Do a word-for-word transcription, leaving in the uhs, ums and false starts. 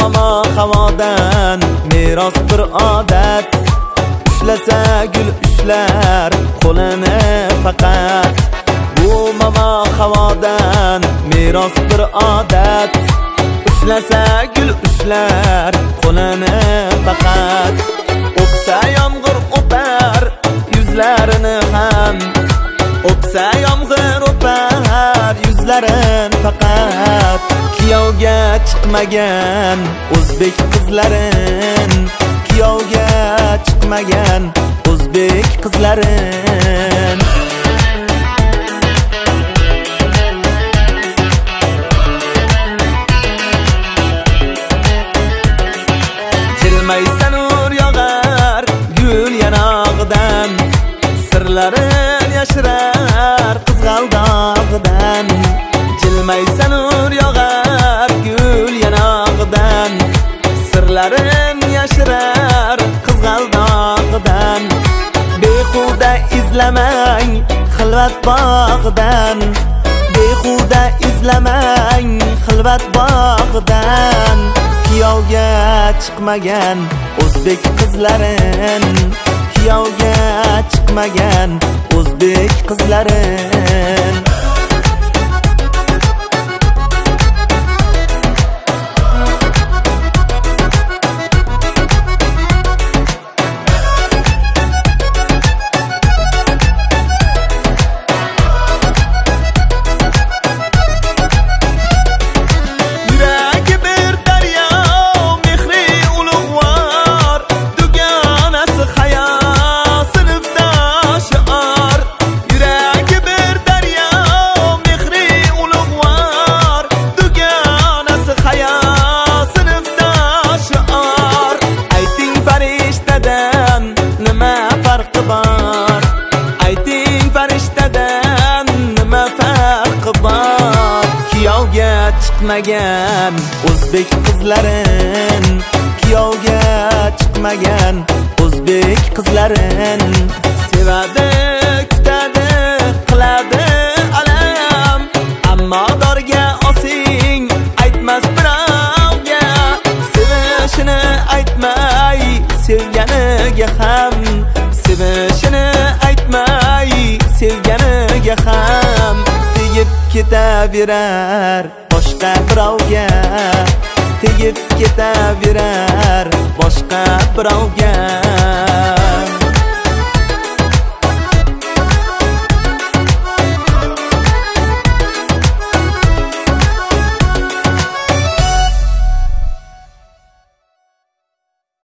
momo havodan meros bir odat. Ushlasa gul ushlar qo'lini faqat. Bu momo havodan meros bir odat. Ushlasa gul ushlar qo'lini faqat. O'psa yomg'ir o'par yuzlarini ham. O'psa yomg'ir o'par yuzlarin faqat. Kiyovga chiqmagan o'zbek qizlarin, kiyovga chiqmagan o'zbek qizlarin. Jilmaysa nur yog'ar gul yanog'idan, sirlarin yashirar qizg'aldog'idan. Jilmaysa nur yog'ar gul yanog'idan, sirlarin yashirar qizg'aldog'idan. Behuda izlamang xilvat bog'idan, behuda izlamang xilvat bog'idan. Kiyovga chiqmagan o'zbek qizlarin, kiyovga chiqmagan o'zbek qizlarin. Kiyovga chiqmagan o'zbek qizlarin, kiyovga chiqmagan o'zbek qizlarin. Sevadi, kutadi, qiladi alam, ammo dorga osing aytmas birovga. Sevishini aytmay sevganiga ham, sevishini aytmay sevganiga ham. Tegib ketaverar boshqa birovga, tegib ketaverar boshqa birovga.